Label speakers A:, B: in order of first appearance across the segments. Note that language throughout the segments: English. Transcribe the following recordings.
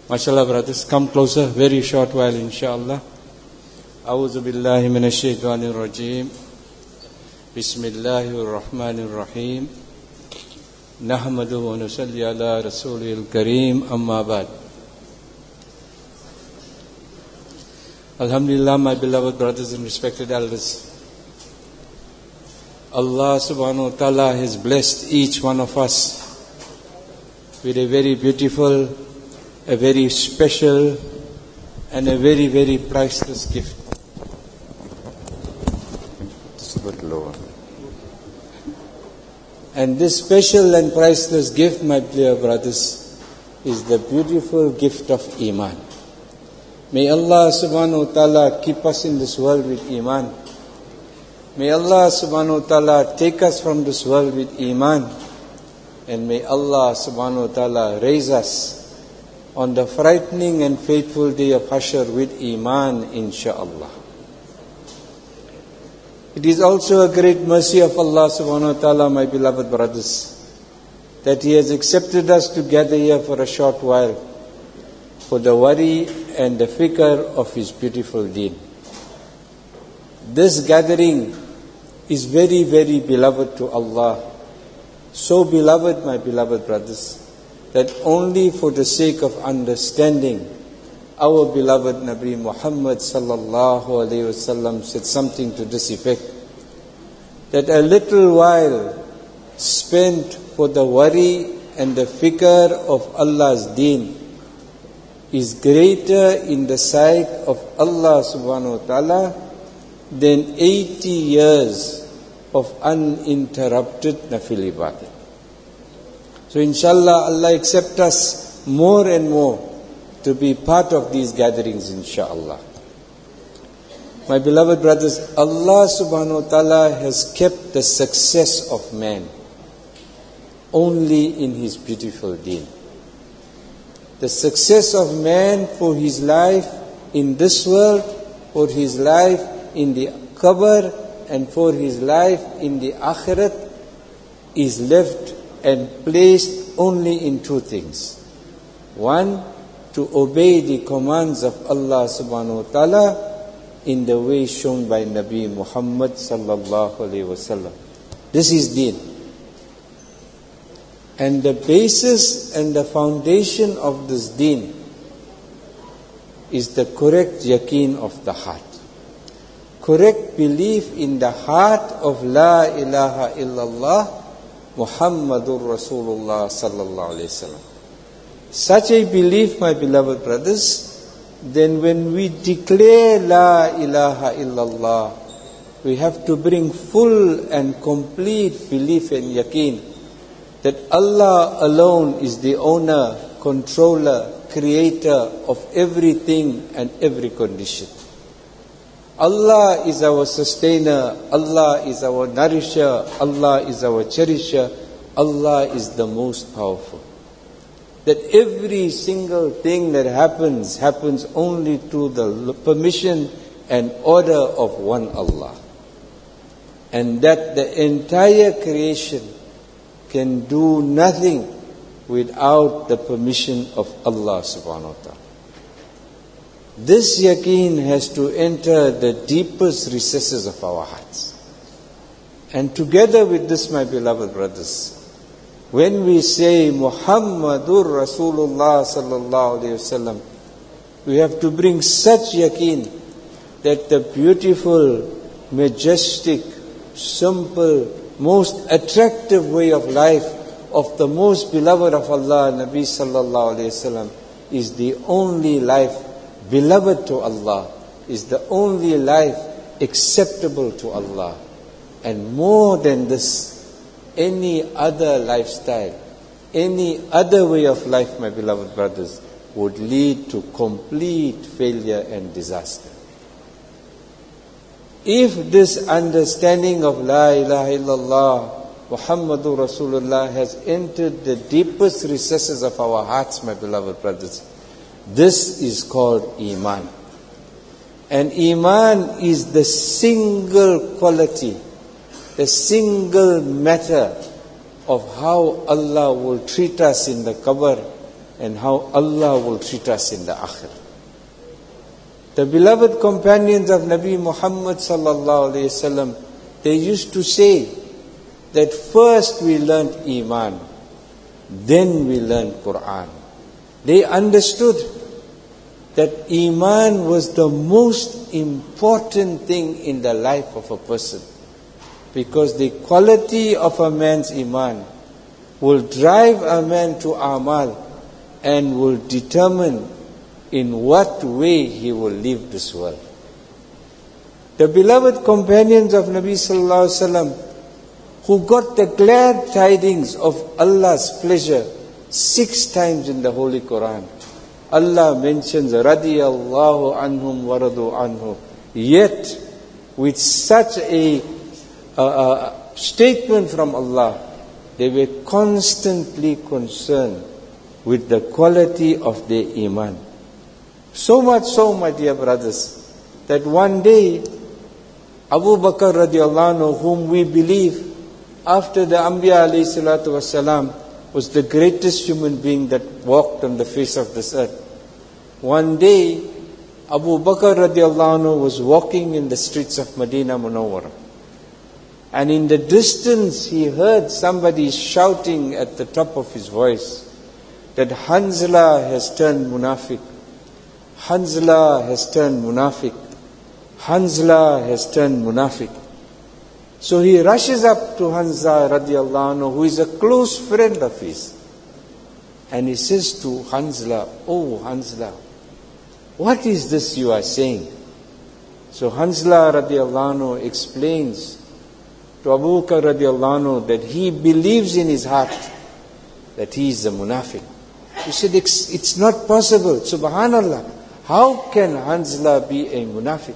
A: MashaAllah, brothers, come closer, very short while, inshaAllah. A'udhu billahi minash shaitanir rajim. Bismillahir rahmanir rahim. Nahmadu wa nusalli ala rasulil kareem, amma ba'd. Alhamdulillah, my beloved brothers and respected elders. Allah subhanahu wa ta'ala has blessed each one of us with a very beautiful, a very special, and a very, very priceless gift. Just a bit lower. And this special and priceless gift, my dear brothers, is the beautiful gift of Iman. May Allah subhanahu wa ta'ala keep us in this world with Iman. May Allah subhanahu wa ta'ala take us from this world with Iman. And may Allah subhanahu wa ta'ala raise us on the frightening and fateful day of Hashr with Iman, insha'Allah. It is also a great mercy of Allah subhanahu wa ta'ala, my beloved brothers, that He has accepted us to gather here for a short while for the worry and the fikr of His beautiful deen. This gathering is very, very beloved to Allah. So beloved, my beloved brothers, that only for the sake of understanding, our beloved Nabi Muhammad sallallahu alayhi wasallam said something to this effect, that a little while spent for the worry and the fikr of Allah's deen is greater in the sight of Allah subhanahu wa ta'ala than 80 years of uninterrupted nafil ibadah. So inshallah, Allah accept us more and more to be part of these gatherings, inshallah. My beloved brothers, Allah subhanahu wa ta'ala has kept the success of man only in His beautiful deen. The success of man for his life in this world, for his life in the qabr, and for his life in the akhirat is left and placed only in two things. One, to obey the commands of Allah subhanahu wa ta'ala in the way shown by Nabi Muhammad sallallahu alayhi wasallam. This is deen. And the basis and the foundation of this deen is the correct yaqeen of the heart. Correct belief in the heart of La ilaha illallah Muhammadur Rasulullah sallallahu alayhi wasallam. Such a belief, my beloved brothers, then when we declare La ilaha illallah, we have to bring full and complete belief and yaqeen that Allah alone is the owner, controller, creator of everything and every condition. Allah is our sustainer, Allah is our nourisher, Allah is our cherisher, Allah is the most powerful. That every single thing that happens only through the permission and order of one Allah. And that the entire creation can do nothing without the permission of Allah subhanahu wa ta'ala. This yaqeen has to enter the deepest recesses of our hearts. And together with this, my beloved brothers, when we say Muhammadur Rasulullah sallallahu alayhi wasallam, we have to bring such yaqeen that the beautiful, majestic, simple, most attractive way of life of the most beloved of Allah, Nabi sallallahu alayhi wasallam, is the only life beloved to Allah, is the only life acceptable to Allah. And more than this, any other lifestyle, any other way of life, my beloved brothers, would lead to complete failure and disaster. If this understanding of La ilaha illallah Muhammadur Rasulullah has entered the deepest recesses of our hearts, my beloved brothers, this is called Iman. And Iman is the single quality, the single matter of how Allah will treat us in the qabr, and how Allah will treat us in the Akhirah. The beloved companions of Nabi Muhammad sallallahu alayhi wasallam, they used to say that first we learned Iman, then we learned Quran. They understood that Iman was the most important thing in the life of a person, because the quality of a man's Iman will drive a man to Amal and will determine in what way he will leave this world. The beloved companions of Nabi sallallahu alaihi wasallam, who got the glad tidings of Allah's pleasure 6 times in the Holy Quran. Allah mentions radiyallahu anhum wa radu anhu. Yet, with such a statement from Allah, they were constantly concerned with the quality of their Iman. So much so, my dear brothers, that one day, Abu Bakr radiallahu anhu, whom we believe after the Anbiya alayhi salatu wasalam, was the greatest human being that walked on the face of this earth. One day, Abu Bakr radiallahu anhu was walking in the streets of Medina Munawwara. And in the distance, he heard somebody shouting at the top of his voice that Hanzala has turned munafiq. Hanzala has turned munafiq. Hanzala has turned munafiq. So he rushes up to Hanzala radiallahu anhu, who is a close friend of his. And he says to Hanzala, "Oh Hanzala, what is this you are saying?" So Hanzala radiallahu anhu explains to Abu Bakr radiallahu anhu that he believes in his heart that he is a munafiq. He said, it's not possible. Subhanallah. How can Hanzala be a munafiq?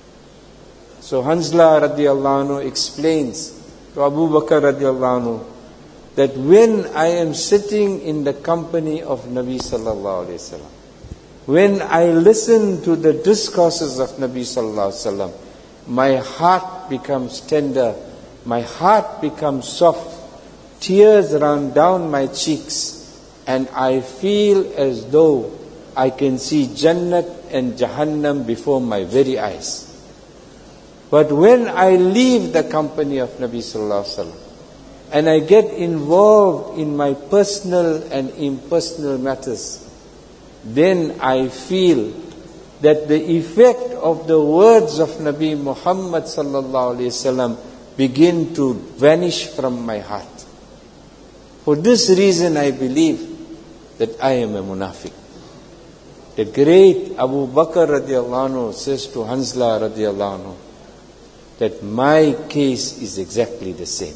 A: So Hanzala radiallahu anhu explains to Abu Bakr radiallahu anhu that when I am sitting in the company of Nabi sallallahu alayhi wasallam, when I listen to the discourses of Nabi sallallahu alayhi wasallam, my heart becomes tender, my heart becomes soft, tears run down my cheeks, and I feel as though I can see Jannat and Jahannam before my very eyes. But when I leave the company of Nabi sallallahu alaihi wasallam and I get involved in my personal and impersonal matters, then I feel that the effect of the words of Nabi Muhammad sallallahu alaihi wasallam begin to vanish from my heart. For this reason I believe that I am a munafiq. The great Abu Bakr radiallahu anhu says to Hanzala radiallahu anhu that my case is exactly the same.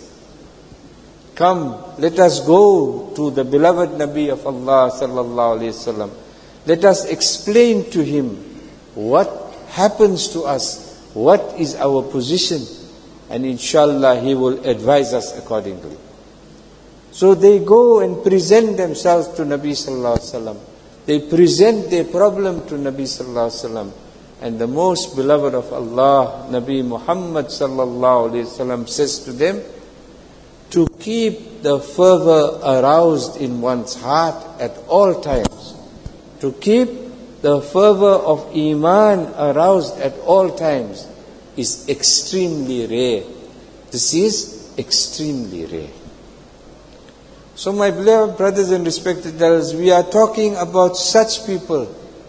A: Come, let us go to the beloved Nabi of Allah sallallahu alaihi wasallam. Let us explain to him what happens to us, what is our position, and inshallah he will advise us accordingly. So they go and present themselves to Nabi sallallahu alaihi wasallam. They present their problem to Nabi sallallahu alaihi wasallam, and the most beloved of Allah, Nabi Muhammad sallallahu alaihi wasallam, says to them to keep the fervor aroused in one's heart at all times, to keep the fervor of Iman aroused at all times is extremely rare. This is extremely rare. So my beloved brothers and respected elders, we are talking about such people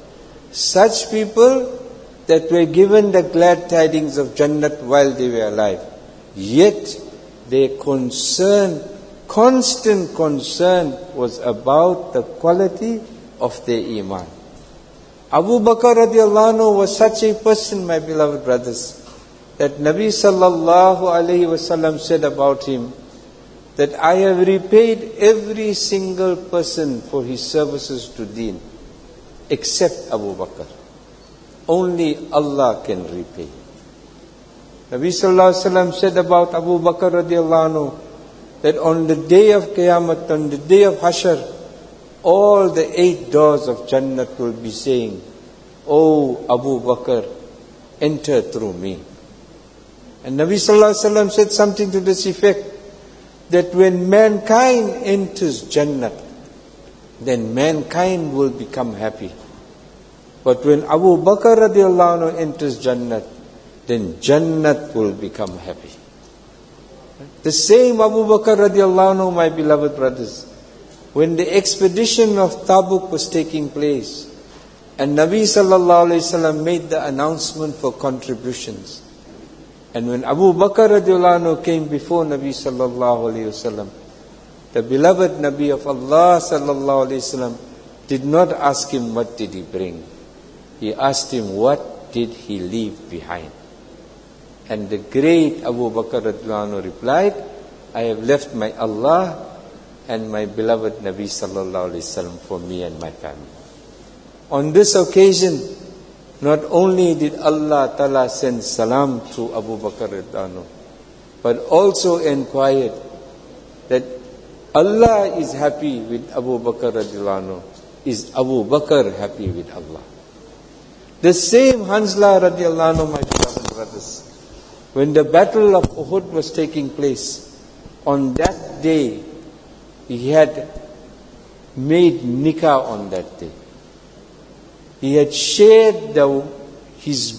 A: that were given the glad tidings of Jannat while they were alive. Yet their concern, constant concern, was about the quality of their Iman. Abu Bakr radiallahu anhu was such a person, my beloved brothers, that Nabi sallallahu alayhi wasallam said about him that I have repaid every single person for his services to Deen except Abu Bakr. Only Allah can repay. Nabi sallallahu alaihi wasallam said about Abu Bakr radiallahu anhu that on the day of Qiyamah, on the day of Hashr, all the 8 doors of Jannat will be saying, "Oh Abu Bakr, enter through me." And Nabi sallallahu alaihi wasallam said something to this effect, that when mankind enters Jannat, then mankind will become happy. But when Abu Bakr radiallahu anhu enters Jannat, then Jannat will become happy. The same Abu Bakr radiallahu anhu, my beloved brothers, when the expedition of Tabuk was taking place, and Nabi sallallahu alayhi wasallam made the announcement for contributions, and when Abu Bakr radiallahu anhu came before Nabi sallallahu alayhi wasallam, the beloved Nabi of Allah sallallahu alayhi wasallam did not ask him what did he bring. He asked him what did he leave behind. And the great Abu Bakr radiallahu anhu replied, I have left my Allah and my beloved Nabi sallallahu alayhi wasallam for me and my family. On this occasion, not only did Allah Ta'ala send salam to Abu Bakr radiallahu anhu, but also inquired that Allah is happy with Abu Bakr radiallahu anhu. Is Abu Bakr happy with Allah? The same Hanzala radiallahu anhu, my beloved brothers, when the battle of Uhud was taking place, on that day, he had made nikah on that day. He had shared his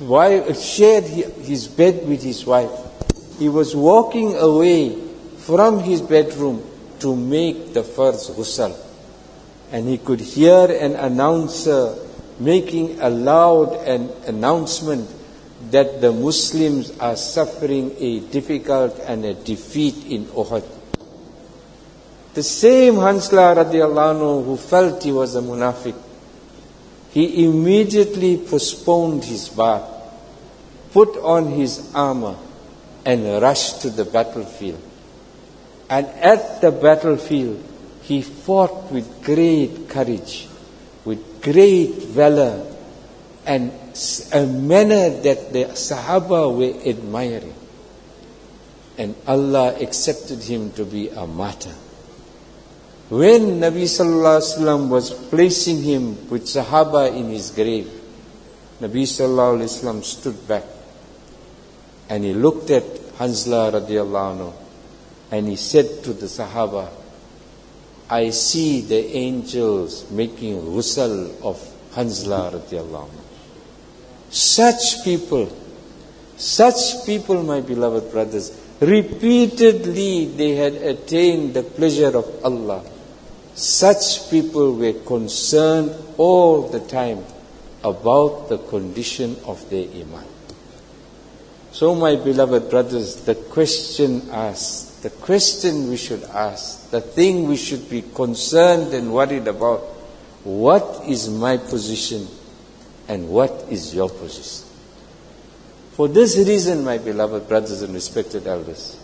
A: bed with his wife. He was walking away from his bedroom to make the first ghusl. And he could hear an announcer making a loud announcement that the Muslims are suffering a difficult and a defeat in Uhud. The same Hanzala radiallahu anhu who felt he was a munafiq, he immediately postponed his bath, put on his armor, and rushed to the battlefield. And at the battlefield, he fought with great courage, with great valor, and a manner that the Sahaba were admiring. And Allah accepted him to be a martyr. When Nabi sallallahu alaihi wasallam was placing him with Sahaba in his grave, Nabi sallallahu alaihi wasallam stood back and he looked at Hanzala radiallahu anhu and he said to the Sahaba, I see the angels making ghusl of Hanzala radiallahu anhu. Such people, my beloved brothers, repeatedly they had attained the pleasure of Allah. Such people were concerned all the time about the condition of their iman. So my beloved brothers, the question we should ask, the thing we should be concerned and worried about, what is my position and what is your position? For this reason, my beloved brothers and respected elders,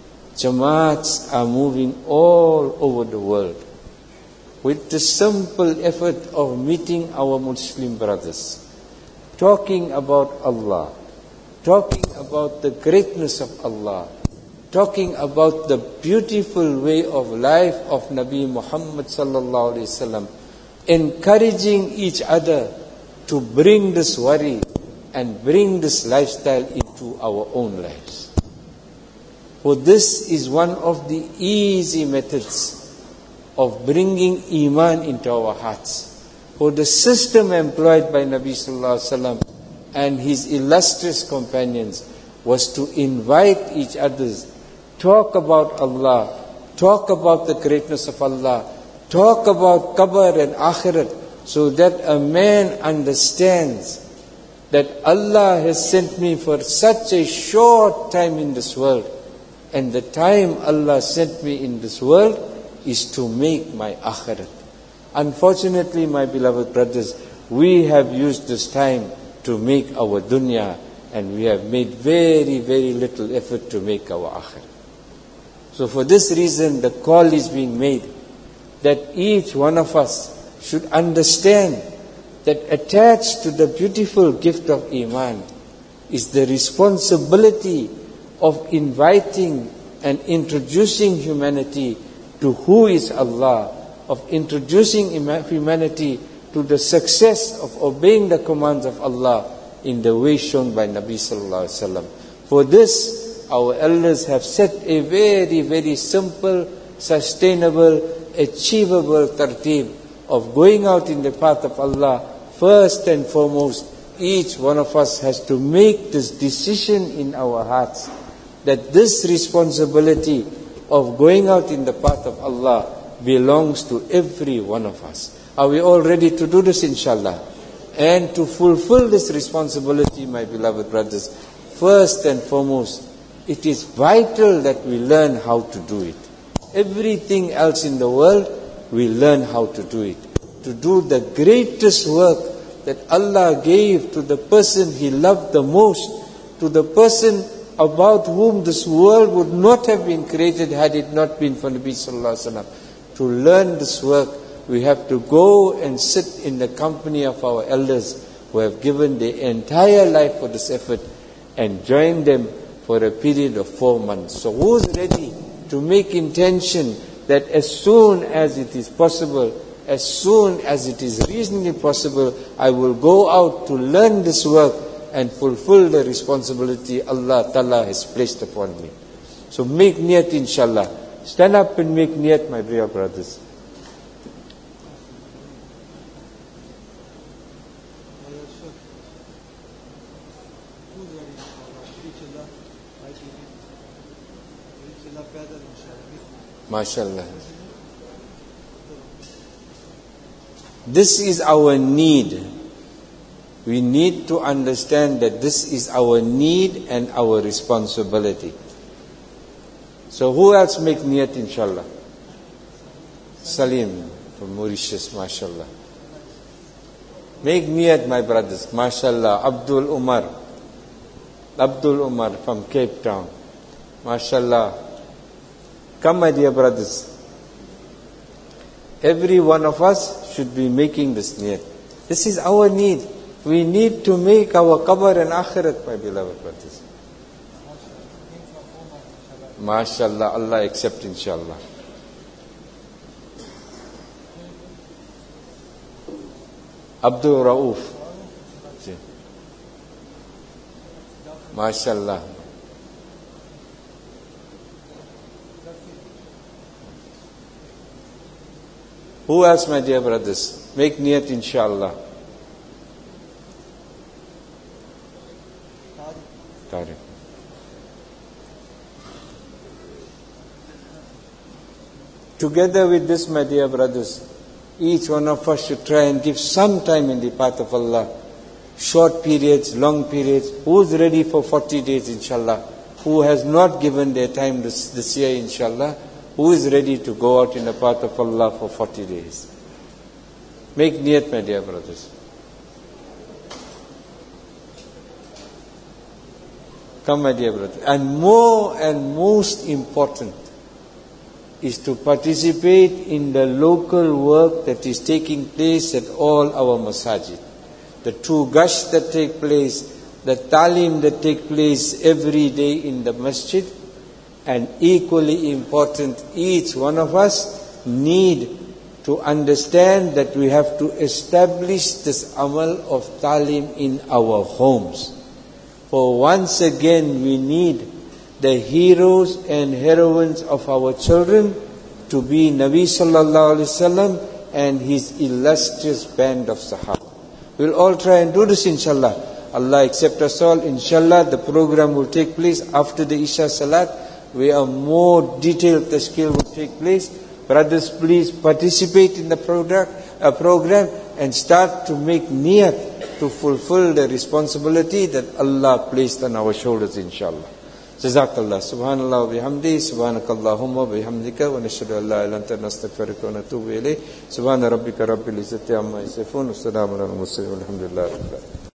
A: Jamaats are moving all over the world with the simple effort of meeting our Muslim brothers, talking about Allah, talking about the greatness of Allah, talking about the beautiful way of life of Nabi Muhammad sallallahu alaihi wasallam, encouraging each other to bring this worry and bring this lifestyle into our own lives. For this is one of the easy methods of bringing iman into our hearts. For the system employed by Nabi sallallahu alaihi wasallam and his illustrious companions was to invite each other, talk about Allah, talk about the greatness of Allah, talk about qabr and akhirat, so that a man understands that Allah has sent me for such a short time in this world, and the time Allah sent me in this world is to make my akhirat. Unfortunately, my beloved brothers, we have used this time to make our dunya, and we have made very, very little effort to make our akhirat. So for this reason, the call is being made that each one of us should understand that attached to the beautiful gift of iman is the responsibility of inviting and introducing humanity to who is Allah, of introducing humanity to the success of obeying the commands of Allah in the way shown by Nabi sallallahu alaihi wasallam. For this, our elders have set a very, very simple, sustainable, achievable tartib of going out in the path of Allah. First and foremost, each one of us has to make this decision in our hearts that this responsibility of going out in the path of Allah belongs to every one of us. Are we all ready to do this, inshallah? And to fulfill this responsibility, my beloved brothers, first and foremost, it is vital that we learn how to do it. Everything else in the world, we learn how to do it. To do the greatest work that Allah gave to the person He loved the most, to the person about whom this world would not have been created had it not been for Nabi Sallallahu Alaihi Wasallam. To learn this work, we have to go and sit in the company of our elders who have given their entire life for this effort and join them for a period of 4 months. So who's ready to make intention that as soon as it is possible, as soon as it is reasonably possible, I will go out to learn this work and fulfill the responsibility Allah Ta'ala has placed upon me. So make niyat, inshallah. Stand up and make niyat, my dear brothers. MashaAllah. This is our need. We need to understand that this is our need and our responsibility. So who else make niyat, inshallah? Salim from Mauritius, mashallah. Make niyat, my brothers, mashallah. Abdul Umar from Cape Town, mashallah. Come, my dear brothers. Every one of us should be making this niyat. This is our need. We need to make our qabr and akhirat, my beloved brothers. MashaAllah, Allah accept, inshallah. Abdul Rauf. MashaAllah. Who else, my dear brothers? Make niyat, inshallah. Tariq. Together with this, my dear brothers, each one of us should try and give some time in the path of Allah. Short periods, long periods. Who's ready for 40 days, inshallah? Who has not given their time this year, inshallah? Who is ready to go out in the path of Allah for 40 days? Make niyat, my dear brothers. Come, my dear brothers. And more and most important is to participate in the local work that is taking place at all our masajid. The two gush that take place, the talim that take place every day in the masjid. And equally important, each one of us need to understand that we have to establish this amal of talim in our homes. For once again, we need the heroes and heroines of our children to be Nabi Sallallahu Alaihi Wasallam and his illustrious band of Sahaba. We'll all try and do this, inshallah. Allah accept us all. Inshallah, the program will take place after the Isha Salat, where a more detailed tashkil will take place. Brothers, please participate in the program and start to make niyat to fulfill the responsibility that Allah placed on our shoulders, inshallah. Jazakallah. Subhanallah wa bihamdi. Subhanakallahumma wa bihamdika. Wa nashhadu an la ilaha illa anta nastaghfiruka wa natubu ilayk. Subhana rabbika rabbil izzati amma yasifun. Wa salamun alal mursalin. Walhamdulillahi rabbil alamin.